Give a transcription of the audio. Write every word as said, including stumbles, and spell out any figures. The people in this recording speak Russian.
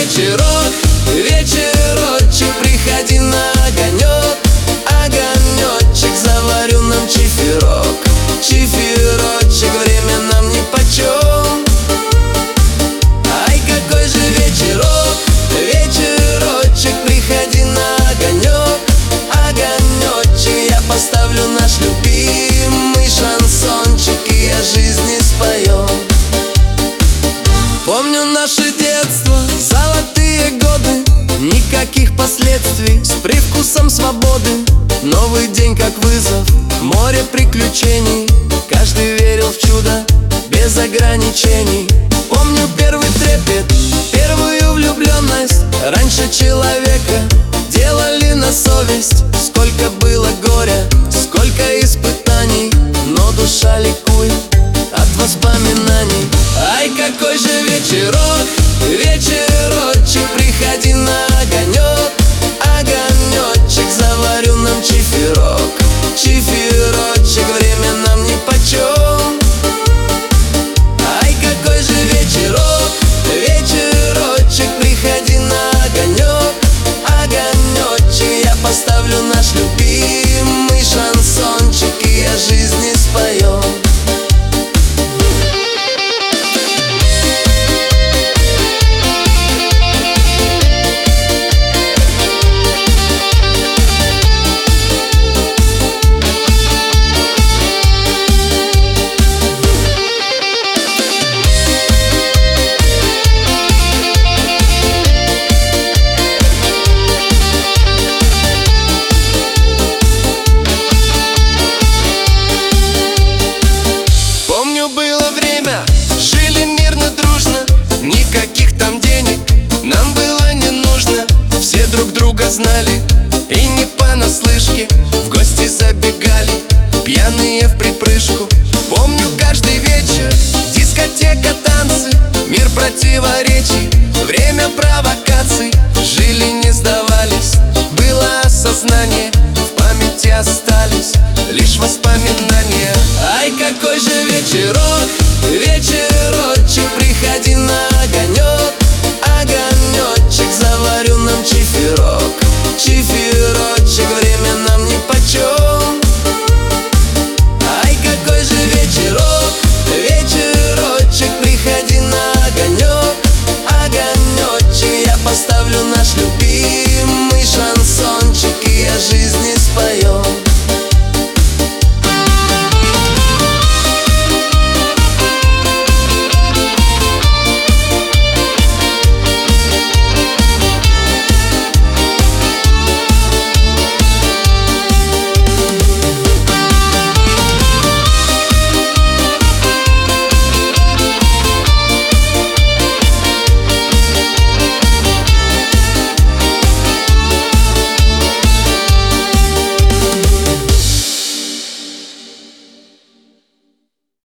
вечерок, вечерочек, приходи на огонек, огонечек, заварю нам чифирок, чифирочек, время нам нипочем. Ай, какой же вечерок, вечерочек, приходи на огонек, огонечек, я поставлю наш любимый шансончик, и о жизни споем. Помню наше детство, золотые годы, никаких последствий, с привкусом свободы. Новый день как вызов, море приключений, каждый верил в чудо без ограничений. Помню первый трепет, первую влюбленность, раньше человека делали на совесть. Сколько было горя, сколько испытаний, но душа ликует от воспоминаний. Ай, какой же вечерок, вечерочек, приходи на огонек, огонечек, заварю нам чифирок, чифирочек, время нам нипочем. Ай, какой же вечерок, вечерочек, приходи на огонек, огонечек, я поставлю наш любимый шансончик, и о жизни споем. Было время, жили мирно, дружно, никаких там денег нам было не нужно. Все друг друга знали и не понаслышке в гости забегали, пьяные в припрыжку. Помню каждый вечер, дискотека, танцы, мир противоречий, время провокаций. Жили, не сдавались, было осознание, в памяти остались лишь воспоминания. Ай, какой же вечерок,